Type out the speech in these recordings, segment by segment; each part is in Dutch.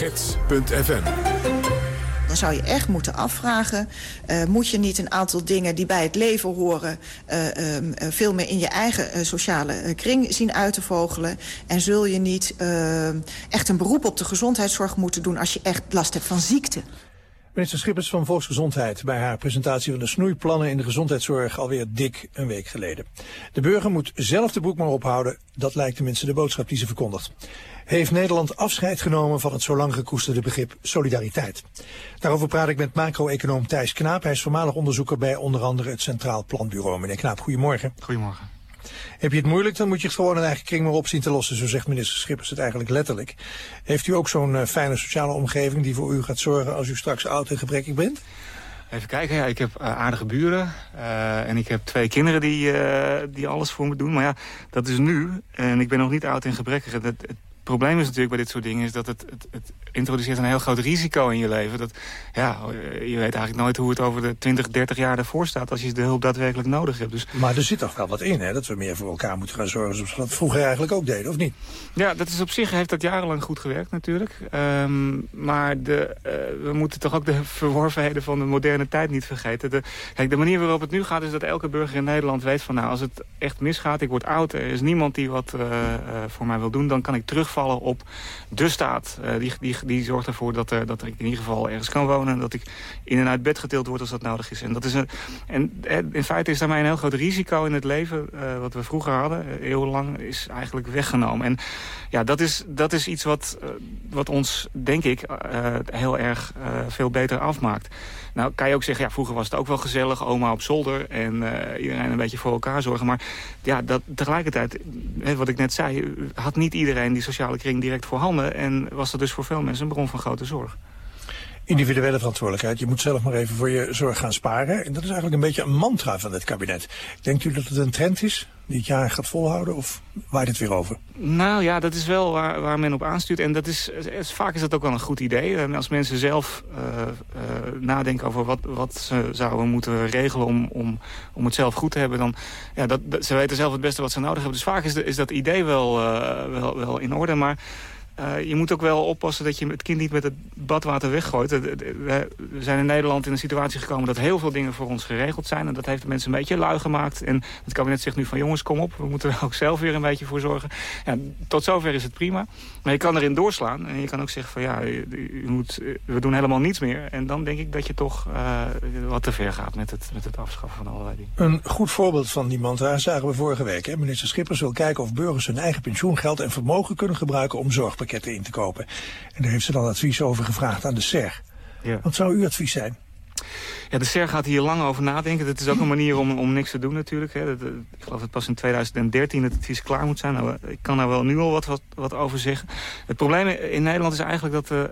gids.fm. Dan zou je echt moeten afvragen, moet je niet een aantal dingen die bij het leven horen veel meer in je eigen sociale kring zien uit te vogelen? En zul je niet echt een beroep op de gezondheidszorg moeten doen als je echt last hebt van ziekte? Minister Schippers van Volksgezondheid bij haar presentatie van de snoeiplannen in de gezondheidszorg alweer dik een week geleden. De burger moet zelf de broek maar ophouden, dat lijkt tenminste de boodschap die ze verkondigt. Heeft Nederland afscheid genomen van het zo lang gekoesterde begrip solidariteit? Daarover praat ik met macro-econoom Thijs Knaap. Hij is voormalig onderzoeker bij onder andere het Centraal Planbureau. Meneer Knaap, goedemorgen. Goedemorgen. Heb je het moeilijk, dan moet je het gewoon in eigen kring maar op zien te lossen. Zo zegt minister Schippers het eigenlijk letterlijk. Heeft u ook zo'n fijne sociale omgeving die voor u gaat zorgen als u straks oud en gebrekkig bent? Even kijken, ja, ik heb aardige buren en ik heb 2 kinderen die alles voor me doen. Maar ja, dat is nu en ik ben nog niet oud en gebrekkig. Het probleem is natuurlijk bij dit soort dingen is dat het introduceert een heel groot risico in je leven. Dat, ja, je weet eigenlijk nooit hoe het over de 20, 30 jaar ervoor staat als je de hulp daadwerkelijk nodig hebt. Dus... Maar er zit toch wel wat in, hè? Dat we meer voor elkaar moeten gaan zorgen zoals we dat vroeger eigenlijk ook deden, of niet? Ja, dat is op zich heeft dat jarenlang goed gewerkt natuurlijk. Maar we moeten toch ook de verworvenheden van de moderne tijd niet vergeten. Kijk, de manier waarop het nu gaat is dat elke burger in Nederland weet van nou, als het echt misgaat, ik word oud, er is niemand die wat voor mij wil doen, dan kan ik terugvallen op de staat. Die zorgt ervoor dat ik in ieder geval ergens kan wonen en dat ik in en uit bed getild word als dat nodig is. En dat is in feite is daarmee een heel groot risico in het leven wat we vroeger hadden, eeuwenlang, is eigenlijk weggenomen. En ja, dat is iets wat ons, denk ik, heel erg veel beter afmaakt. Nou kan je ook zeggen, ja, vroeger was het ook wel gezellig, oma op zolder en iedereen een beetje voor elkaar zorgen. Maar ja, tegelijkertijd, wat ik net zei, had niet iedereen die sociale kring direct voorhanden en was dat dus voor veel mensen een bron van grote zorg. Individuele verantwoordelijkheid. Je moet zelf maar even voor je zorg gaan sparen. En dat is eigenlijk een beetje een mantra van dit kabinet. Denkt u dat het een trend is die het jaar gaat volhouden of waait het weer over? Nou ja, dat is wel waar men op aanstuurt. En vaak is dat ook wel een goed idee. Als mensen zelf nadenken over wat ze zouden moeten regelen om het zelf goed te hebben, dan ze weten zelf het beste wat ze nodig hebben. Dus vaak is dat idee wel in orde, maar je moet ook wel oppassen dat je het kind niet met het badwater weggooit. We zijn in Nederland in een situatie gekomen dat heel veel dingen voor ons geregeld zijn. En dat heeft de mensen een beetje lui gemaakt. En het kabinet zegt nu van jongens, kom op. We moeten er ook zelf weer een beetje voor zorgen. Ja, tot zover is het prima. Maar je kan erin doorslaan. En je kan ook zeggen van ja, we doen helemaal niets meer. En dan denk ik dat je toch wat te ver gaat met het afschaffen van allerlei dingen. Een goed voorbeeld van die mantra zagen we vorige week. Hè? Minister Schippers wil kijken of burgers hun eigen pensioengeld en vermogen kunnen gebruiken om zorgpakketten in te kopen. En daar heeft ze dan advies over gevraagd aan de SER. Ja. Wat zou uw advies zijn? Ja, de SER gaat hier lang over nadenken. Dat is ook een manier om niks te doen natuurlijk. Hè. Ik geloof dat pas in 2013 het advies klaar moet zijn. Nou, ik kan daar wel nu al wat over zeggen. Het probleem in Nederland is eigenlijk dat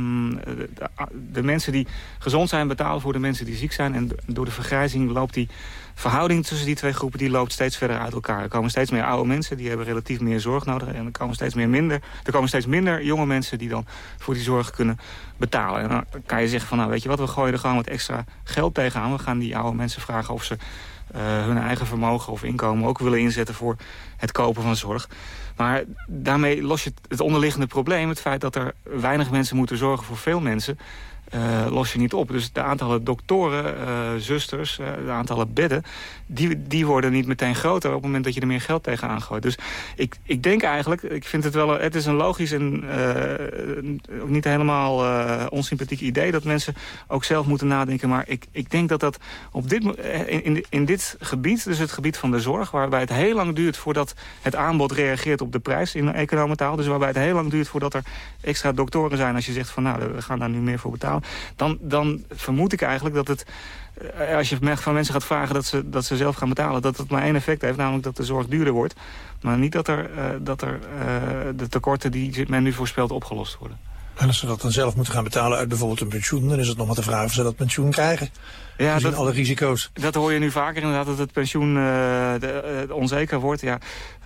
de mensen die gezond zijn betalen voor de mensen die ziek zijn. En door de vergrijzing loopt die verhouding tussen die twee groepen die loopt steeds verder uit elkaar. Er komen steeds meer oude mensen, die hebben relatief meer zorg nodig. En er komen steeds minder jonge mensen die dan voor die zorg kunnen betalen. En dan kan je zeggen van nou weet je wat, we gooien er gewoon wat extra geld tegenaan. We gaan die oude mensen vragen of ze hun eigen vermogen of inkomen ook willen inzetten voor het kopen van zorg. Maar daarmee los je het onderliggende probleem, het feit dat er weinig mensen moeten zorgen voor veel mensen, los je niet op. Dus de aantallen doktoren, zusters, de aantallen bedden, die worden niet meteen groter op het moment dat je er meer geld tegenaan gooit. Dus ik denk eigenlijk, ik vind het is een logisch en niet helemaal onsympathiek idee dat mensen ook zelf moeten nadenken. Maar ik denk dat in dit gebied, dus het gebied van de zorg, waarbij het heel lang duurt voordat het aanbod reageert op de prijs in economentaal, dus waarbij het heel lang duurt voordat er extra doktoren zijn als je zegt van nou, we gaan daar nu meer voor betalen. Dan vermoed ik eigenlijk dat het, als je van mensen gaat vragen dat ze zelf gaan betalen, dat het maar één effect heeft, namelijk dat de zorg duurder wordt. Maar niet dat er de tekorten die men nu voorspelt opgelost worden. En als ze dat dan zelf moeten gaan betalen uit bijvoorbeeld een pensioen, dan is het nog maar de vraag of ze dat pensioen krijgen. Ja, alle risico's. Dat hoor je nu vaker inderdaad, dat het pensioen onzeker wordt. Ja,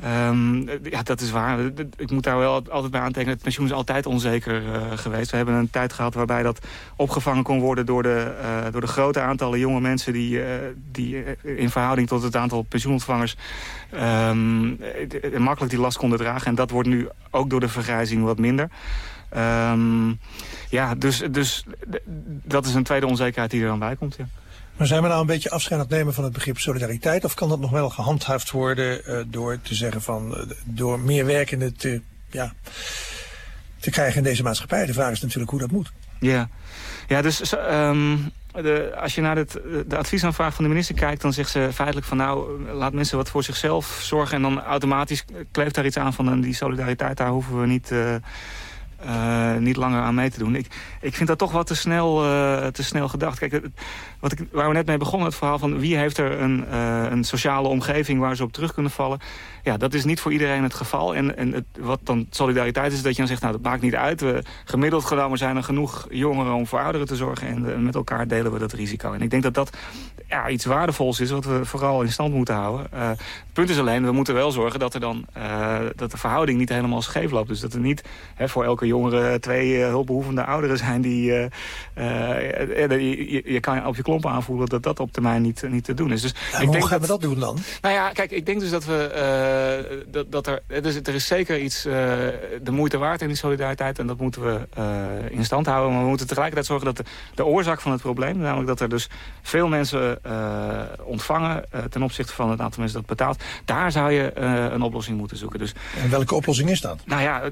dat is waar. Ik moet daar wel altijd bij aantekenen. Het pensioen is altijd onzeker geweest. We hebben een tijd gehad waarbij dat opgevangen kon worden door de grote aantallen jonge mensen die in verhouding tot het aantal pensioenontvangers makkelijk die last konden dragen. En dat wordt nu ook door de vergrijzing wat minder. Dus dat is een tweede onzekerheid die er dan bij komt, ja. Maar zijn we nou een beetje afscheid aan het nemen van het begrip solidariteit? Of kan dat nog wel gehandhaafd worden door te zeggen van door meer werkenden te krijgen in deze maatschappij? De vraag is natuurlijk hoe dat moet. Ja, dus als je naar de adviesaanvraag van de minister kijkt, dan zegt ze feitelijk van laat mensen wat voor zichzelf zorgen. En dan automatisch kleeft daar iets aan van die solidariteit, daar hoeven we niet langer aan mee te doen. Ik vind dat toch wat te snel gedacht. Kijk, waar we net mee begonnen, het verhaal van wie heeft er een sociale omgeving waar ze op terug kunnen vallen. Ja, dat is niet voor iedereen het geval. En wat dan solidariteit is, dat je dan zegt, dat maakt niet uit. Gemiddeld genomen zijn er genoeg jongeren om voor ouderen te zorgen. En met elkaar delen we dat risico. En ik denk dat dat iets waardevols is, wat we vooral in stand moeten houden. Het punt is alleen, we moeten wel zorgen dat er dan dat de verhouding niet helemaal scheef loopt. Dus dat er niet voor elke jongere 2 hulpbehoevende ouderen zijn die je kan op je klompen aanvoelen dat op termijn niet te doen is. Dus hoe gaan we dat doen dan? Nou ja, kijk, ik denk dus dat er is zeker iets de moeite waard in die solidariteit en dat moeten we in stand houden. Maar we moeten tegelijkertijd zorgen dat de oorzaak van het probleem, namelijk dat er dus veel mensen ontvangen ten opzichte van het aantal mensen dat betaalt, daar zou je een oplossing moeten zoeken. Dus, en welke oplossing is dat? Nou ja,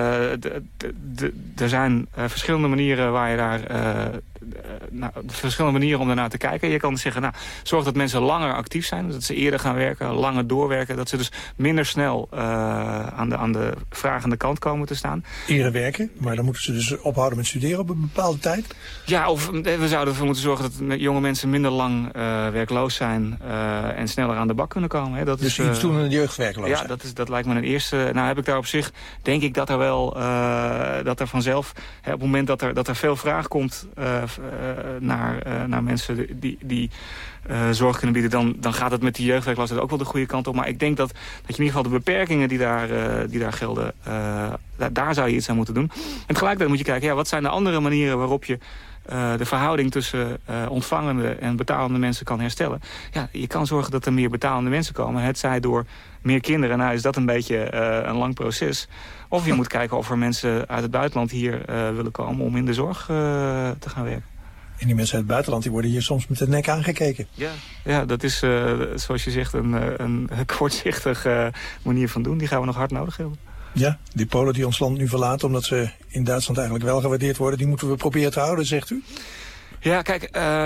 er zijn verschillende manieren waar je daar verschillende manieren om daarnaar te kijken. Je kan dus zeggen, zorg dat mensen langer actief zijn, dat ze eerder gaan werken, langer doorwerken, dat ze dus minder snel aan de vragende kant komen te staan. Eerder werken, maar dan moeten ze dus ophouden met studeren op een bepaalde tijd? Ja, of we zouden ervoor moeten zorgen dat jonge mensen minder lang werkloos zijn en sneller aan de bak kunnen komen. Hè. Dat dus is, iets doen aan de jeugdwerkloosheid? Ja, dat lijkt me een eerste. Nou heb ik daar op zich, denk ik dat er wel, dat er vanzelf, op het moment dat er veel vraag komt naar mensen die zorg kunnen bieden, dan gaat het met die jeugdwerkloosheid ook wel de goede kant op. Maar ik denk dat je in ieder geval de beperkingen die daar gelden, daar zou je iets aan moeten doen. En tegelijkertijd moet je kijken, wat zijn de andere manieren waarop je de verhouding tussen ontvangende en betalende mensen kan herstellen. Ja, je kan zorgen dat er meer betalende mensen komen. Het zij door meer kinderen. Nou is dat een beetje een lang proces. Of je moet kijken of er mensen uit het buitenland hier willen komen om in de zorg te gaan werken. En die mensen uit het buitenland die worden hier soms met de nek aangekeken. Ja, dat is zoals je zegt een kortzichtige manier van doen. Die gaan we nog hard nodig hebben. Ja, die Polen die ons land nu verlaten omdat ze in Duitsland eigenlijk wel gewaardeerd worden, die moeten we proberen te houden, zegt u? Ja, kijk,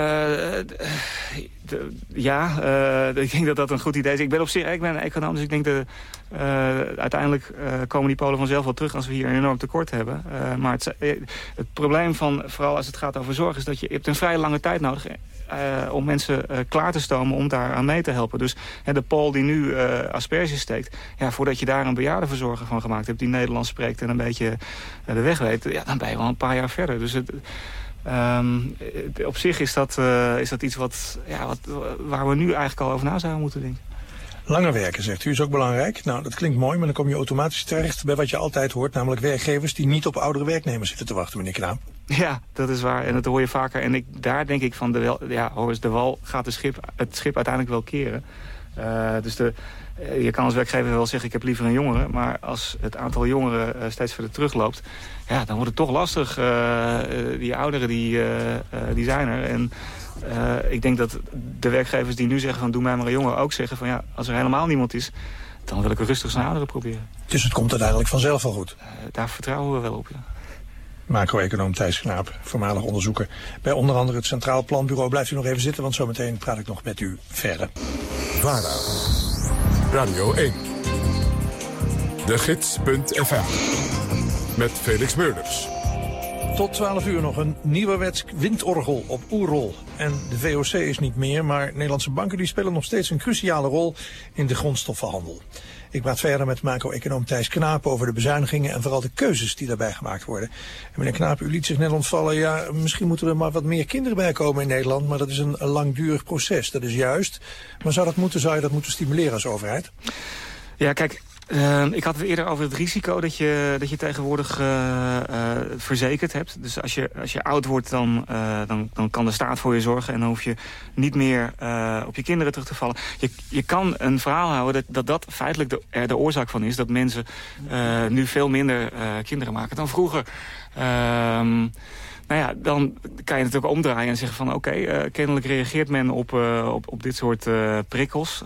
ik denk dat dat een goed idee is. Ik ben een econoom, dus ik denk dat uiteindelijk komen die Polen vanzelf wel terug als we hier een enorm tekort hebben. Maar het probleem van, vooral als het gaat over zorg, is dat je hebt een vrij lange tijd nodig om mensen klaar te stomen om daar aan mee te helpen. Dus de Pool die nu asperges steekt, voordat je daar een bejaardenverzorger van gemaakt hebt die Nederlands spreekt en een beetje de weg weet, dan ben je wel een paar jaar verder. Dus op zich is dat iets waar we nu eigenlijk al over na zouden moeten denken. Langer werken, zegt u, is ook belangrijk. Nou, dat klinkt mooi, maar dan kom je automatisch terecht bij wat je altijd hoort, namelijk werkgevers die niet op oudere werknemers zitten te wachten, meneer Knaap. Ja, dat is waar. En dat hoor je vaker. En daar denk ik van, Horst de Wal gaat het schip uiteindelijk wel keren. Dus je kan als werkgever wel zeggen, ik heb liever een jongere. Maar als het aantal jongeren steeds verder terugloopt, dan wordt het toch lastig. Die ouderen, die zijn er. En ik denk dat de werkgevers die nu zeggen van doe mij maar een jongen ook zeggen van als er helemaal niemand is, dan wil ik er rustig zijn ouderen proberen. Dus het komt uiteindelijk vanzelf wel goed? Daar vertrouwen we wel op, Macro-econoom Thijs Knaap, voormalig onderzoeker bij onder andere het Centraal Planbureau. Blijft u nog even zitten, want zometeen praat ik nog met u verder. VARA, Radio 1, de gids.fm, met Felix Meurders. Tot 12 uur nog een nieuwerwets windorgel op Oerol. En de VOC is niet meer, maar Nederlandse banken die spelen nog steeds een cruciale rol in de grondstoffenhandel. Ik praat verder met macro-econoom Thijs Knaap over de bezuinigingen en vooral de keuzes die daarbij gemaakt worden. En meneer Knaap, u liet zich net ontvallen, misschien moeten er maar wat meer kinderen bij komen in Nederland, maar dat is een langdurig proces, dat is juist. Maar zou je dat moeten stimuleren als overheid? Ja, kijk, Ik had het eerder over het risico dat je tegenwoordig verzekerd hebt. Dus als je oud wordt, dan kan de staat voor je zorgen. En dan hoef je niet meer op je kinderen terug te vallen. Je kan een verhaal houden dat feitelijk de oorzaak van is. Dat mensen nu veel minder kinderen maken dan vroeger. Dan kan je natuurlijk omdraaien en zeggen van oké, kennelijk reageert men op dit soort prikkels.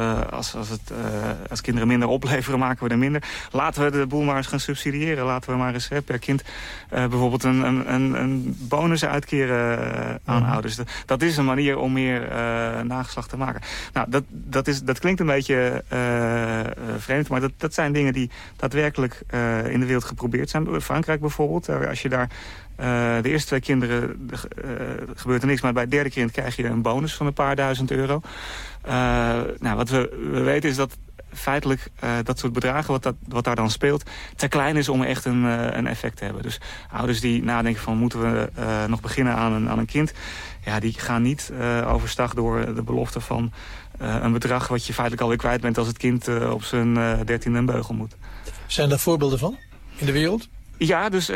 Als kinderen minder opleveren, maken we er minder. Laten we de boel maar eens gaan subsidiëren. Laten we maar eens per kind bijvoorbeeld een bonus uitkeren aan ouders. Dat is een manier om meer nageslacht te maken. Nou, dat klinkt een beetje vreemd, maar dat zijn dingen die daadwerkelijk in de wereld geprobeerd zijn. Frankrijk bijvoorbeeld, als je daar de eerste 2 kinderen gebeurt er niks, maar bij het derde kind krijg je een bonus van een paar €1000. Wat we weten is dat feitelijk dat soort bedragen, wat daar dan speelt, te klein is om echt een effect te hebben. Dus ouders die nadenken van moeten we nog beginnen aan een kind, die gaan niet overstag door de belofte van een bedrag wat je feitelijk alweer kwijt bent als het kind op zijn 13e een beugel moet. Zijn daar voorbeelden van in de wereld? Ja, dus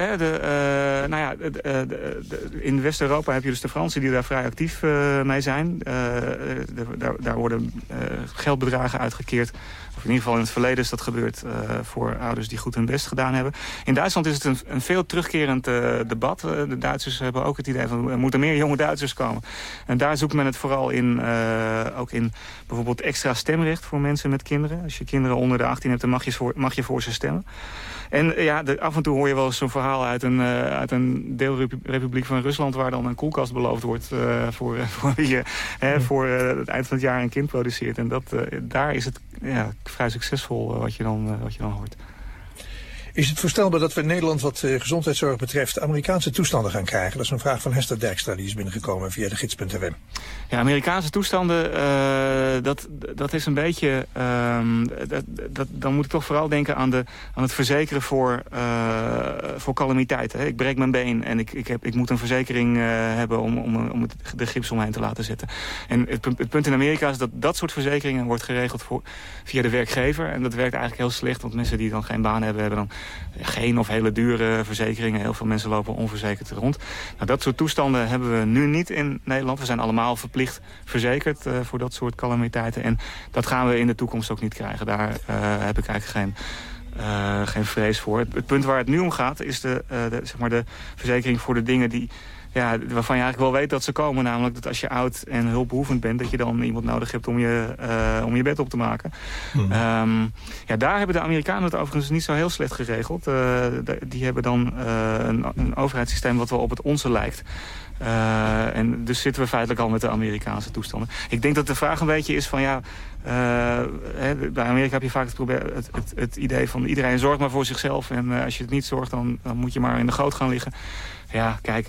in West-Europa heb je dus de Fransen die daar vrij actief mee zijn. Daar worden geldbedragen uitgekeerd. Of in ieder geval in het verleden is dat gebeurd voor ouders die goed hun best gedaan hebben. In Duitsland is het een veel terugkerend debat. De Duitsers hebben ook het idee van er moeten meer jonge Duitsers komen. En daar zoekt men het vooral in, ook in bijvoorbeeld extra stemrecht voor mensen met kinderen. Als je kinderen onder de 18 hebt, dan mag je voor ze stemmen. En af en toe hoor je wel eens zo'n verhaal uit een deelrepubliek van Rusland, waar dan een koelkast beloofd wordt voor wie je voor het eind van het jaar een kind produceert. En daar is het vrij succesvol wat je dan hoort. Is het voorstelbaar dat we in Nederland wat gezondheidszorg betreft Amerikaanse toestanden gaan krijgen? Dat is een vraag van Hester Dijkstra, die is binnengekomen via de gids.fm. Ja, Amerikaanse toestanden, dat is een beetje... dan moet ik toch vooral denken aan het verzekeren voor calamiteiten. Hè. Ik breek mijn been en ik moet een verzekering hebben om de gips omheen te laten zetten. En het punt in Amerika is dat soort verzekeringen wordt geregeld via de werkgever. En dat werkt eigenlijk heel slecht, want mensen die dan geen baan hebben dan geen of hele dure verzekeringen. Heel veel mensen lopen onverzekerd rond. Nou, dat soort toestanden hebben we nu niet in Nederland. We zijn allemaal verplicht verzekerd voor dat soort calamiteiten. En dat gaan we in de toekomst ook niet krijgen. Daar heb ik eigenlijk geen vrees voor. Het punt waar het nu om gaat is de verzekering voor de dingen die... waarvan je eigenlijk wel weet dat ze komen. Namelijk dat als je oud en hulpbehoevend bent, dat je dan iemand nodig hebt om je bed op te maken. Daar hebben de Amerikanen het overigens niet zo heel slecht geregeld. Die hebben dan een overheidssysteem wat wel op het onze lijkt. En dus zitten we feitelijk al met de Amerikaanse toestanden. Ik denk dat de vraag een beetje is van bij Amerika heb je vaak het idee van iedereen zorgt maar voor zichzelf. En als je het niet zorgt, dan moet je maar in de goot gaan liggen. Ja, kijk,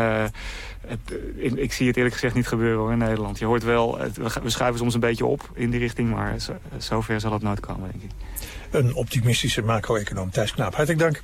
ik zie het eerlijk gezegd niet gebeuren hoor, in Nederland. Je hoort wel, we schuiven soms een beetje op in die richting, maar zover zal het nooit komen, denk ik. Een optimistische macro-econoom, Thijs Knaap. Hartelijk dank.